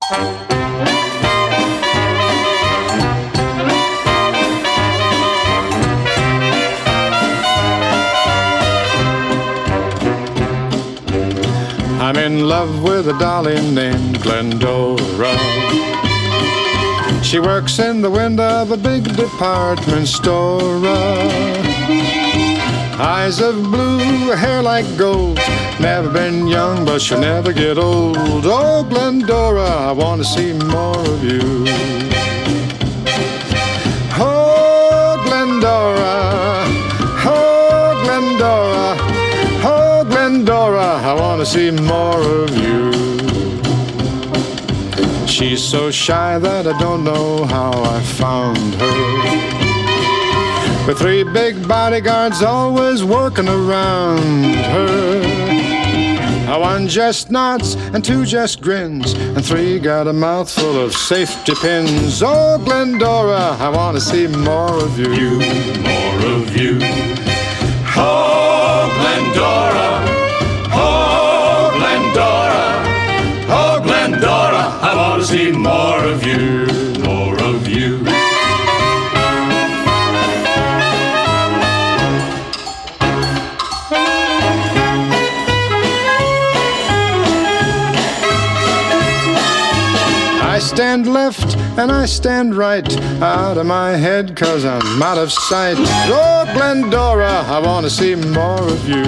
I'm in love with a dolly named Glendora. She works in the window of a big department store. Eyes of blue, hair like gold. Never been young, but she'll never get old. Oh, Glendora, I want to see more of you. Oh, Glendora, oh, Glendora, oh, Glendora, I want to see more of you. She's so shy that I don't know how I found her. With 3 big bodyguards always working around her. 1 just nods and 2 just grins, and 3 got a mouthful of safety pins. Oh, Glendora, I want to see more of you. More of you. Oh, Glendora, oh, Glendora, oh, Glendora, I want to see more of you, more of you. I stand left and I stand right, out of my head 'cause I'm out of sight. Oh, Glendora, I want to see more of you.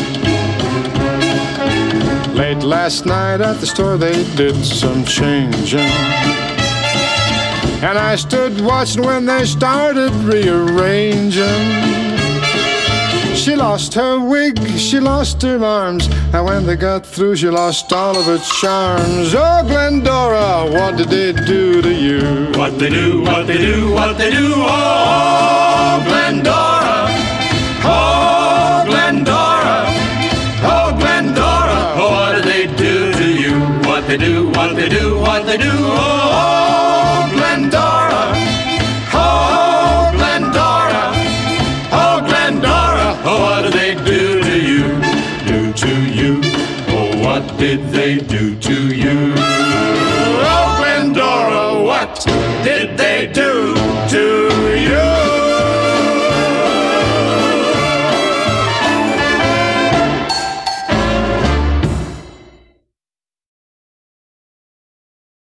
Late last night at the store they did some changing, and I stood watching when they started rearranging. She lost her wig, she lost her arms, and when they got through she lost all of her charms. Oh, Glendora, what did they do to you? What they do, what they do, what they do, oh, Glendora, oh, Glendora, oh, Glendora, oh, what did they do to you? What they do, what they do, what they do, oh, Glendora, oh, Glendora, oh, Glendora, oh, what did they do to you? Do to you, oh, what did they do